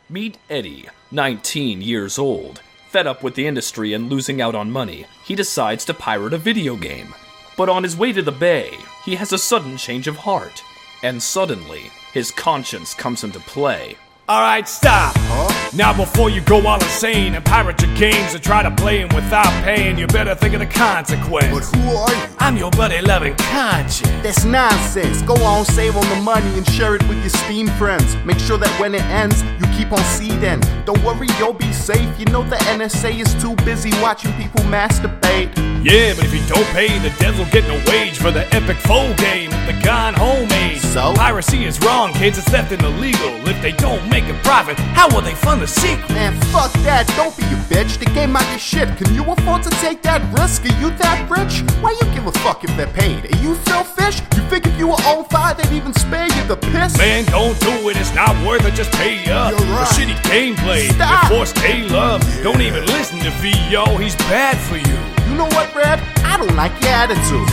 Meet Eddie, 19 years old. Fed up with the industry and losing out on money, he decides to pirate a video game. But on his way to the bay, he has a sudden change of heart. And suddenly, his conscience comes into play. Alright, stop. Now before you go all insane and pirate your games and try to play them without paying, you better think of the consequence. But who are you? I'm your buddy loving conscience. That's nonsense. Go on, save on the money and share it with your Steam friends. Make sure that when it ends, you keep on seeding. Don't worry, you'll be safe. You know the NSA is too busy watching people masturbate. Yeah, but if you don't pay, the devs will get no wage for the epic full game with the gone homemade. So? Piracy is wrong, kids. It's theft and illegal. If they don't make a profit, how will they fund the sequel? Man, fuck that. Don't be a bitch. The game might be shit. Can you afford to take that risk? Are you that rich? Why you give a fuck if they're paid? Are you selfish? You think if you were on fire, they'd even spare you the piss? Man, don't do it. It's not worth it. Just pay up. You're right. For shitty gameplay. Stop. Enforced love. Don't even listen to VO. He's bad for you. You know what, Brad? I don't like your attitude.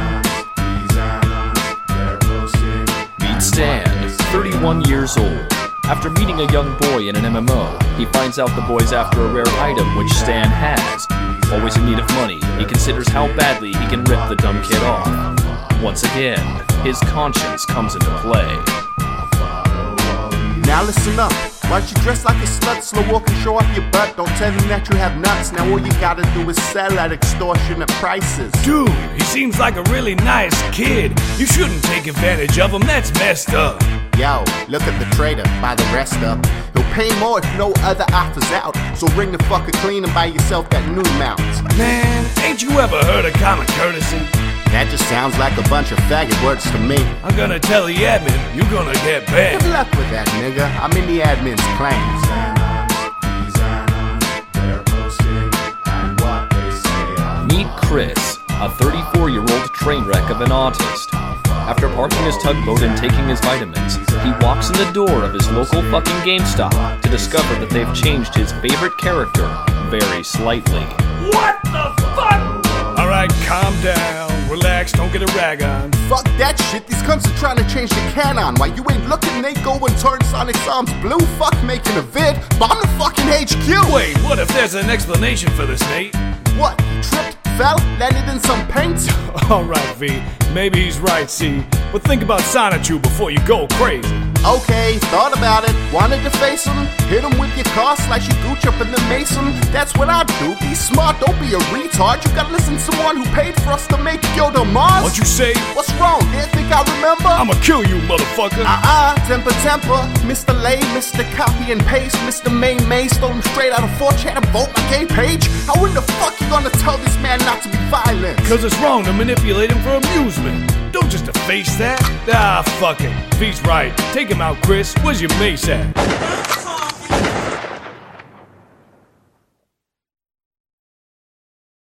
Meet Stan, 31 years old. After meeting a young boy in an MMO, he finds out the boy's after a rare item which Stan has. Always in need of money, he considers how badly he can rip the dumb kid off. Once again, his conscience comes into play. Now listen up. Why don't you dress like a slut, slow walk and show off your butt? Don't tell them that you have nuts. Now all you gotta do is sell at extortionate prices. Dude, he seems like a really nice kid. You shouldn't take advantage of him. That's messed up. Yo, look at the trader, buy the rest up. He'll pay more if no other offer's out. So ring the fucker clean and buy yourself that new mount. Man, ain't you ever heard of common courtesy? That just sounds like a bunch of faggot words to me. I'm gonna tell the admin, you're gonna get banned. Good luck with that, nigga. I'm in the admin's plans. Meet Chris, a 34-year-old train wreck of an autist. After parking his tugboat and taking his vitamins, he walks in the door of his local fucking GameStop to discover that they've changed his favorite character very slightly. What the fuck? Alright, calm down. Relax, don't get a rag on. Fuck that shit, these cunts are trying to change the canon. While you ain't looking, they go and turn Sonic's arms blue. Fuck making a vid, bomb the fucking HQ. Wait, what if there's an explanation for this, Nate? What, you tripped, fell, landed in some paint? Alright, V, maybe he's right, see. But think about Sonichu before you go crazy. Okay, thought about it, wanted to face him. Hit him with your car, slice your gooch up in the mason. That's what I do, be smart, don't be a retard. You gotta listen to someone who paid for us to make Yoda Mars. What'd you say? What's wrong, didn't think I remember? I'ma kill you, motherfucker. Temper, Mr. Lay, Mr. Copy and Paste, Mr. May, stole him straight out of 4chan and vote my gay page. How in the fuck you gonna tell this man not to be violent? Cause it's wrong to manipulate him for amusement. Don't just efface that. Ah, fuck it. V's right. Take him out, Chris. Where's your mace at?